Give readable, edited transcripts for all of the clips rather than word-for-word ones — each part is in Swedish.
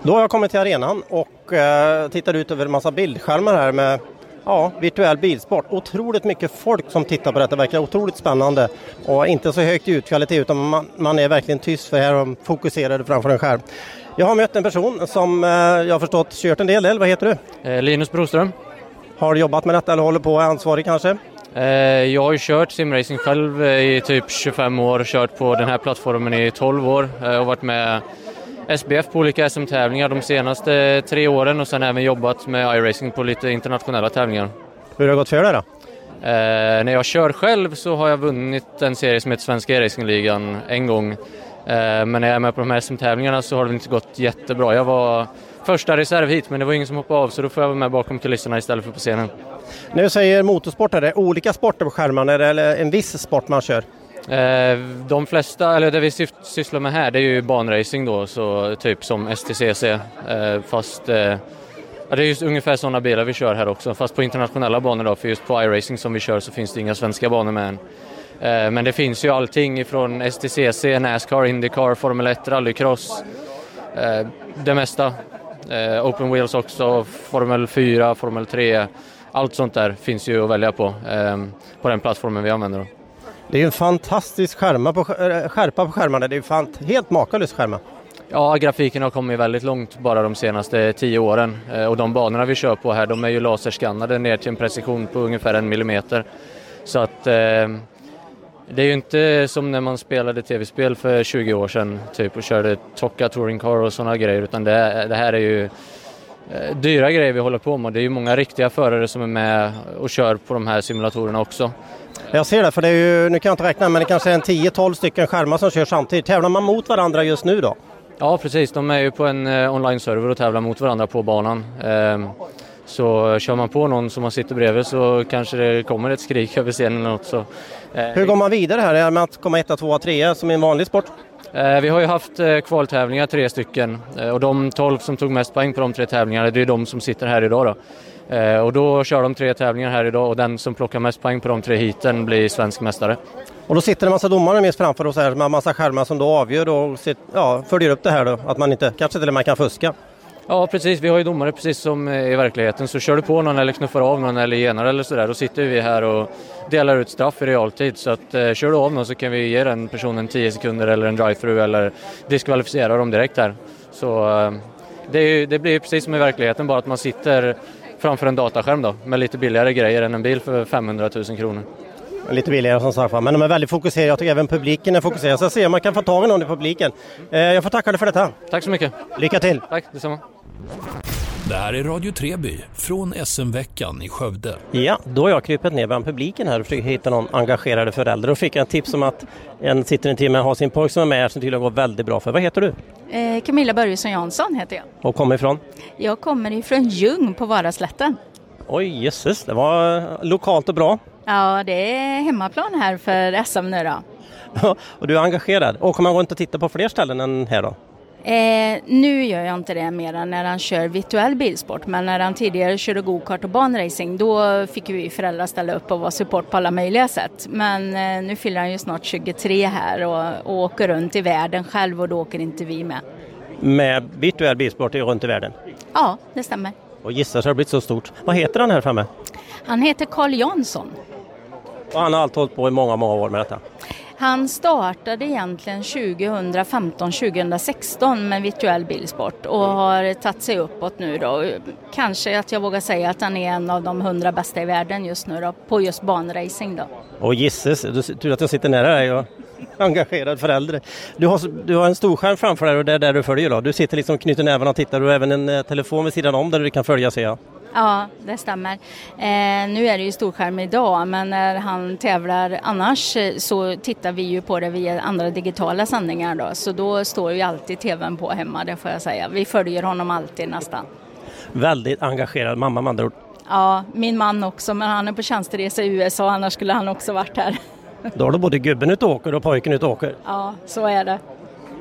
Då har jag kommit till arenan och tittar ut över en massa bildskärmar här med virtuell bilsport. Otroligt mycket folk som tittar på detta, verkar otroligt spännande och inte så högt ljudkvalitet utan man är verkligen tyst för här och fokuserade framför en skärm. Jag har mött en person som jag har förstått kört en del. Vad heter du? Linus Broström. Har du jobbat med detta eller håller på, är ansvarig kanske? Jag har ju kört simracing själv i typ 25 år, kört på den här plattformen i 12 år och varit med SBF på olika SM-tävlingar de senaste 3 åren och sen även jobbat med iRacing på lite internationella tävlingar. Hur har det gått för dig då? När jag kör själv så har jag vunnit en serie som heter Svenska iRacing-ligan en gång. Men när jag är med på de här SM-tävlingarna så har det inte gått jättebra. Jag var första reserv hit men det var ingen som hoppade av så då får jag vara med bakom kulisserna istället för på scenen. När du säger motorsport, är det olika sporter på skärmarna eller en viss sport man kör? De flesta, eller det vi sysslar med här, det är ju banracing då, så typ som STCC, fast det är just ungefär sådana bilar vi kör här också, fast på internationella banor då, för just på iRacing som vi kör så finns det inga svenska banor med än. Men det finns ju allting ifrån STCC, NASCAR, IndyCar, Formel 1, rallycross, det mesta. Open Wheels också, Formel 4, Formel 3, allt sånt där finns ju att välja på den plattformen vi använder då. Det är ju en fantastisk skärpa på skärmarna, det är ju helt makalös skärma. Ja, grafiken har kommit väldigt långt bara de senaste 10 åren och de banorna vi kör på här, de är ju laserskannade ner till en precision på ungefär 1 millimeter. Så att det är ju inte som när man spelade tv-spel för 20 år sedan typ och körde Tokka Touring Car och sådana grejer, utan det här är ju dyra grejer vi håller på med. Det är ju många riktiga förare som är med och kör på de här simulatorerna också. Jag ser det, för det är ju, nu kan jag inte räkna, men det kanske är en 10-12 stycken skärmar som kör samtidigt. Tävlar man mot varandra just nu då? Ja, precis. De är ju på en online-server och tävlar mot varandra på banan. Så kör man på någon som man sitter bredvid så kanske det kommer ett skrik över scenen eller något. Så, hur går man vidare här? Är det med att komma 1, 2, 3 som i en vanlig sport? Vi har ju haft kvaltävlingar 3 stycken och de 12 som tog mest poäng på de 3 tävlingarna, det är de som sitter här idag då. Och då kör de 3 tävlingar här idag och den som plockar mest poäng på de 3 heaten blir svensk mästare. Och då sitter en massa domare mest framför oss här med en massa skärmar som då avgör och följer upp det här då, att man inte, kanske till och med kan fuska. Ja, precis. Vi har ju domare precis som i verkligheten. Så kör du på någon eller knuffar av någon eller genar eller sådär, då sitter vi här och delar ut straff i realtid. Så att kör du av någon så kan vi ge den personen 10 sekunder eller en drive-thru eller diskvalificera dem direkt här. Så det blir precis som i verkligheten, bara att man sitter framför en dataskärm då, med lite billigare grejer än en bil för 500 000 kronor. Lite billigare som sagt, men de är väldigt fokuserade. Jag tycker även publiken är fokuserad. Så jag ser om man kan få tag i någon i publiken. Jag får tacka dig för detta. Tack så mycket. Lycka till. Tack, detsamma. Det här är Radio Treby från SM-veckan i Skövde. Ja, då har jag krypet ner bland publiken här och försöker hitta någon engagerade förälder. Och fick jag en tips om att en sitter en timme och har sin pojk som är med här som tydligen går väldigt bra för. Vad heter du? Camilla Börjesson Jansson heter jag. Och kommer ifrån? Jag kommer ifrån Ljung på Varaslätten. Oj, jösses, det var lokalt och bra. Ja, det är hemmaplan här för SM nu då. Och du är engagerad. Och kommer man gå runt och titta på fler ställen än här då? Nu gör jag inte det mer än när han kör virtuell bilsport. Men när han tidigare körde go-kart och banracing, då fick vi föräldrar ställa upp och vara support på alla möjliga sätt. Men nu fyller han ju snart 23 här och åker runt i världen själv, och då åker inte vi med. Med virtuell bilsport runt i världen? Ja, det stämmer. Och gissar så har det blivit så stort. Vad heter han här framme? Han heter Carl Jansson. Och han har alltid hållit på i många år med detta? Han startade egentligen 2015-2016 med virtuell bilsport och har tagit sig uppåt nu då. Kanske att jag vågar säga att han är en av de 100 bästa i världen just nu då, på just banracing då. Och gisses, du att jag sitter nära dig och engagerad förälder. Du har en stor skärm framför dig och det är där du följer då. Du sitter liksom knyter näven och tittar, och även en telefon vid sidan om där du kan följa, ser jag. Ja, det stämmer. Nu är det ju storskärm idag, men när han tävlar annars så tittar vi ju på det via andra digitala sändningar då. Så då står ju alltid tvn på hemma, det får jag säga. Vi följer honom alltid nästan. Väldigt engagerad mamma med andra ord. Ja, min man också, men han är på tjänsteresa i USA, annars skulle han också varit här. Då har du både gubben ut och åker och pojken ut och åker. Ja, så är det.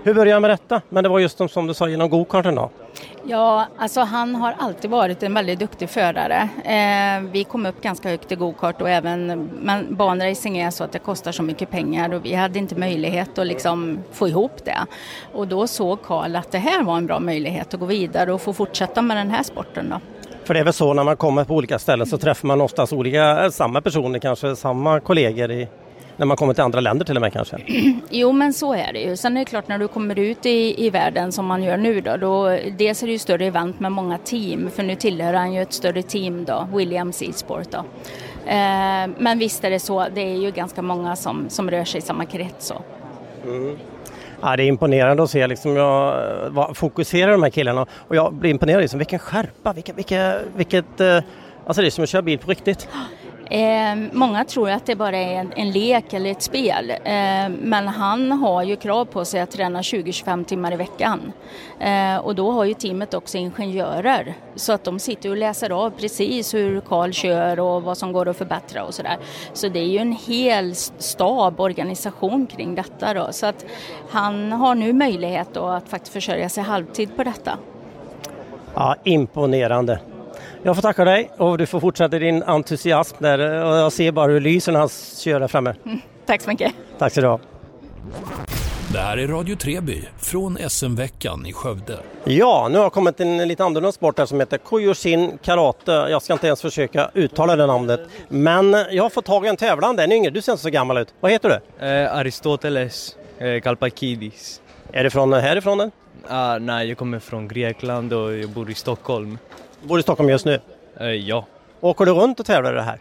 Hur började han med detta? Men det var just som du sa genom go-karten då? Ja, alltså han har alltid varit en väldigt duktig förare. Vi kom upp ganska högt i go-kart och men banracing är så att det kostar så mycket pengar och vi hade inte möjlighet att liksom få ihop det. Och då såg Karl att det här var en bra möjlighet att gå vidare och få fortsätta med den här sporten då. För det är väl så när man kommer på olika ställen så träffar man oftast samma personer, kanske samma kollegor när man kommer till andra länder till och med kanske. Jo, men så är det ju. Sen är det klart när du kommer ut i världen som man gör nu då dels är det ju större event med många team, för nu tillhör han ju ett större team då, Williams E-sport då. Men visst är det så, det är ju ganska många som rör sig i samma krets så. Mm. Ja, det är imponerande att se liksom, jag fokuserar de här killarna och jag blir imponerad liksom, vilken skärpa, vilket alltså det är som att köra bil på riktigt. Många tror att det bara är en lek eller ett spel, men han har ju krav på sig att träna 20-25 timmar i veckan och då har ju teamet också ingenjörer så att de sitter och läser av precis hur Karl kör och vad som går att förbättra och sådär. Så det är ju en hel stab, organisation kring detta då, så att han har nu möjlighet då att faktiskt försörja sig halvtid på detta. Ja, imponerande. Jag får tacka dig och du får fortsätta din entusiasm där och jag ser bara hur lyser när han kör där framme. Tack så mycket. Tack så du ha. Det här är Radio Treby från SM-veckan i Skövde. Ja, nu har kommit en lite annorlunda sport här som heter Kyokushin Karate. Jag ska inte ens försöka uttala det namnet. Men jag har fått tag i en tävlande, en yngre. Du ser inte så gammal ut. Vad heter du? Aristoteles Kalpakidis. Är det från härifrån den? Nej, jag kommer från Grekland och jag bor i Stockholm. Bor i Stockholm just nu? Ja. Åker du runt och tävlar i det här?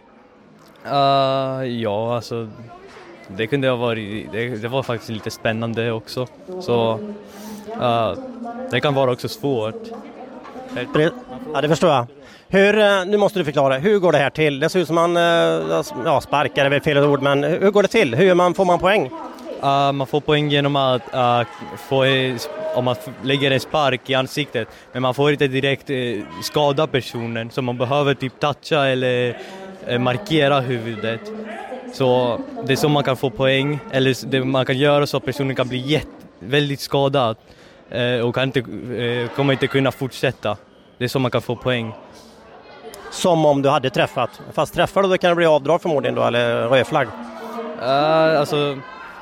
Ja, alltså det kunde ha varit, det var faktiskt lite spännande också. Så det kan vara också svårt. Ja, det förstår jag. Nu måste du förklara, hur går det här till? Det ser ut som man sparkar är väl fel ord, men hur går det till? Får man poäng? Man får poäng genom att om man lägger en spark i ansiktet, men man får inte direkt skada personen, så man behöver typ toucha eller markera huvudet. Så det är så man kan få poäng, eller det man kan göra så att personen kan bli väldigt skadad och kommer inte kunna fortsätta. Det är så man kan få poäng. Som om du hade träffat. Fast träffar du, då kan det bli avdrag förmodligen då, eller rödflagg? Alltså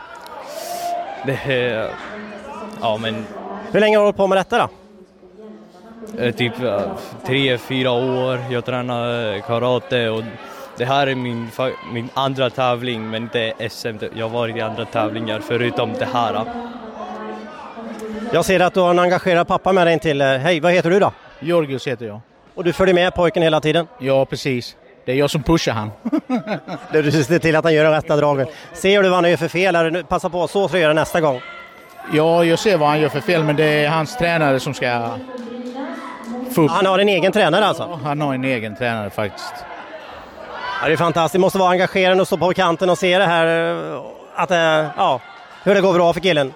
ja, men hur länge har du hållit på med detta då? Typ 3-4 år. Jag tränar karate och det här är min andra tävling, men inte SM. Jag har varit i andra tävlingar förutom det här. Jag ser att du har en engagerad pappa med dig till. Hej, vad heter du då? Georgios heter jag. Och du följer med pojken hela tiden? Ja, precis. Det är jag som pushar han. Du ser till att han gör rätta dragen. Ser du vad han gör för fel? Eller passa på, så tror jag det nästa gång. Ja, jag ser vad han gör för fel, men det är hans tränare som ska få upp. Han har en egen tränare alltså? Ja, han har en egen tränare faktiskt. Ja, det är fantastiskt. Det måste vara engagerande att stå på kanten och se det här. Att, hur det går bra för killen.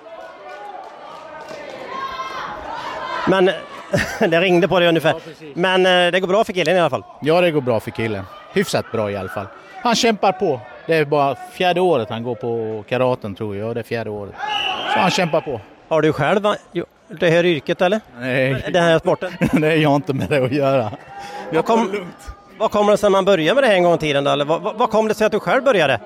Men det ringde på det ungefär. Ja, men det går bra för killen i alla fall. Ja, det går bra för killen. Hyfsat bra i alla fall. Han kämpar på. Det är bara 4:e året han går på karaten, tror jag. Det är 4:e året. Så han kämpar på. Har du själv det här yrket eller? Nej. Den här sporten? Det är jag inte med det att göra. Vad kommer det sig man börjar med det här en gång i tiden då? Eller vad kom det sig att du själv började?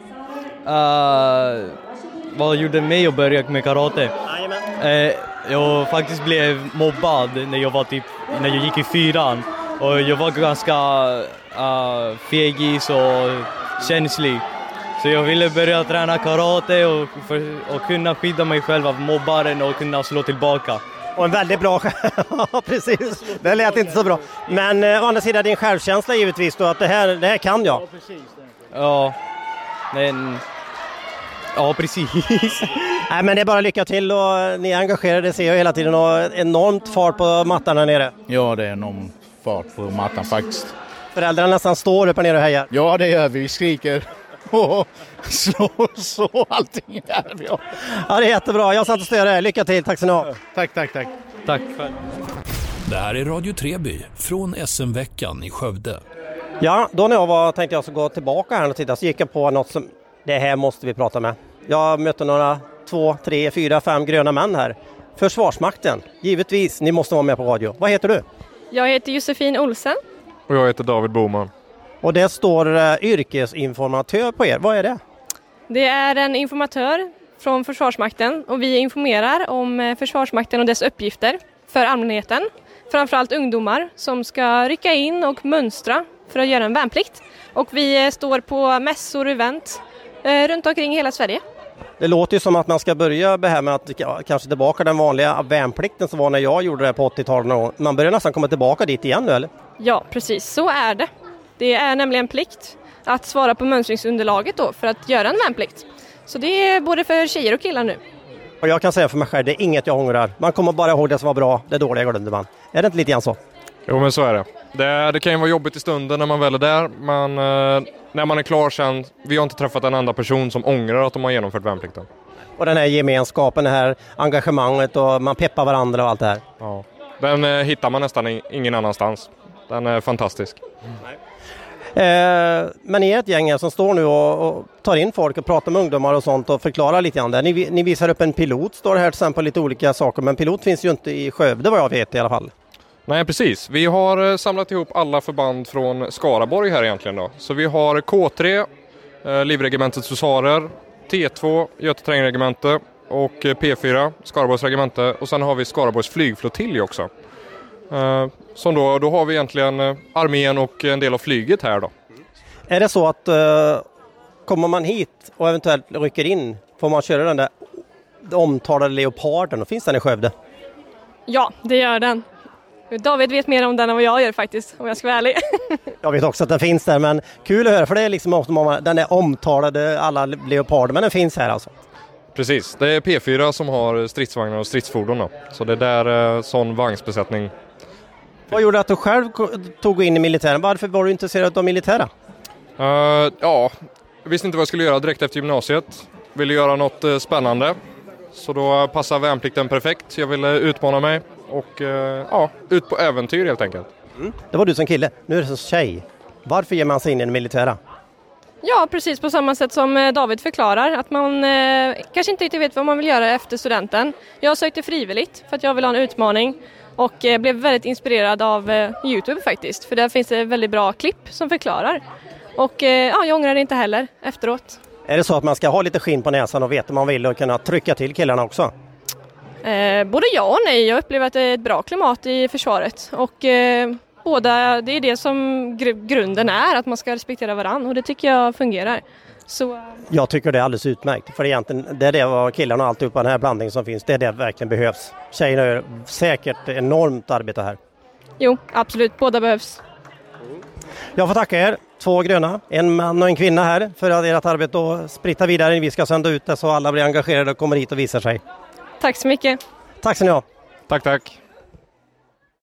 Vad gjorde mig att börja med karate? Jag faktiskt blev mobbad när jag gick i 4:an. Och jag var ganska fegis och känslig. Så jag ville börja träna karate och kunna skydda mig själv av mobbaren och kunna slå tillbaka. Och en väldigt bra ja, precis. Det lät inte så bra. Men å andra sidan din självkänsla givetvis då, att det här kan jag. Ja, precis. Ja, men ja, precis. Nej, men det är bara lycka till och ni är engagerade, det ser jag hela tiden, och enormt fart på mattan här nere. Ja, det är enorm fart på mattan faktiskt. Föräldrarna nästan står upp här nere och hejar. Ja, det gör vi. Vi skriker och slår så allting här. Ja, det är jättebra. Jag satt och stöder det. Lycka till. Tack så mycket. Tack. Tack för. Det här är Radio Treby från SM-veckan i Skövde. Ja, då när jag tänkte jag ska gå tillbaka här och titta, så gick jag på något som, det här måste vi prata med. Jag mötte några 2, 3, 4, 5 gröna män här. Försvarsmakten, givetvis, ni måste vara med på radio. Vad heter du? Jag heter Josefin Olsen. Och jag heter David Boman. Och det står yrkesinformatör på er. Vad är det? Det är en informatör från Försvarsmakten och vi informerar om Försvarsmakten och dess uppgifter för allmänheten. Framförallt ungdomar som ska rycka in och mönstra för att göra en värnplikt. Och vi står på mässor och event runt omkring hela Sverige. Det låter ju som att man ska börja det här med att kanske tillbaka den vanliga värnplikten som var när jag gjorde det på 80-talet. Man börjar nästan komma tillbaka dit igen nu, eller? Ja, precis. Så är det. Det är nämligen plikt att svara på mönstringsunderlaget då för att göra en värnplikt. Så det är både för tjejer och killar nu. Och jag kan säga för mig själv, det är inget jag ångrar. Man kommer bara ihåg det som var bra, det dåliga glömde man. Är det inte lite grann så? Jo, men så är det. Det kan ju vara jobbigt i stunden när man väl är där. Men när man är klar sen, vi har inte träffat en enda person som ångrar att de har genomfört värnplikten. Och den här gemenskapen, det här engagemanget och man peppar varandra och allt det här. Ja, den hittar man nästan ingen annanstans. Den är fantastisk. Men ni är ett gäng som står nu och tar in folk och pratar med ungdomar och sånt och förklarar lite grann där. Ni visar upp en pilot, står det här till exempel lite olika saker, men pilot finns ju inte i Skövde vad jag vet i alla fall. Nej, precis. Vi har samlat ihop alla förband från Skaraborg här egentligen då. Så vi har K3, Livregementets husarer, T2, Göta terrängregemente och P4, Skaraborgs regemente. Och sen har vi Skaraborgs flygflottilj också. Som då har vi egentligen armén och en del av flyget här då. Är det så att kommer man hit och eventuellt rycker in, får man köra den där omtalade leoparden och finns den i Skövde? Ja, det gör den. David vet mer om den än vad jag gör faktiskt, om jag ska vara ärlig. Jag vet också att den finns där, men kul att höra för det är liksom den är omtalade alla leoparder, men den finns här alltså. Precis, det är P4 som har stridsvagnar och stridsfordon då. Så det är där sån vagnsbesättning. Vad gjorde att du själv tog in i militären? Varför var du intresserad av militära? Jag visste inte vad jag skulle göra direkt efter gymnasiet. Ville göra något spännande. Så då passade värnplikten perfekt. Jag ville utmana mig och ut på äventyr helt enkelt. Det var du som kille, nu är det som tjej. Varför ger man sig in i den militära? Ja, precis på samma sätt som David förklarar. Att man kanske inte riktigt vet vad man vill göra efter studenten. Jag sökte frivilligt för att jag vill ha en utmaning. Och blev väldigt inspirerad av YouTube faktiskt. För där finns det väldigt bra klipp som förklarar. Och jag ångrar det inte heller efteråt. Är det så att man ska ha lite skinn på näsan och veta vad man vill och kunna trycka till killarna också? Både ja och nej. Jag upplever att det är ett bra klimat i försvaret. Och båda, det är det som grunden är. Att man ska respektera varandra. Och det tycker jag fungerar. Så... Jag tycker det är alldeles utmärkt. För egentligen, det är det vad killarna och alltihopa den här blandningen som finns. Det är det verkligen behövs. Tjejerna gör säkert enormt arbete här. Jo, absolut. Båda behövs. Jag får tacka er. 2 gröna, en man och en kvinna här för att ert arbete och spritta vidare. Vi ska sända ut det så alla blir engagerade och kommer hit och visar sig. Tack så mycket. Tack så ni ha. Tack.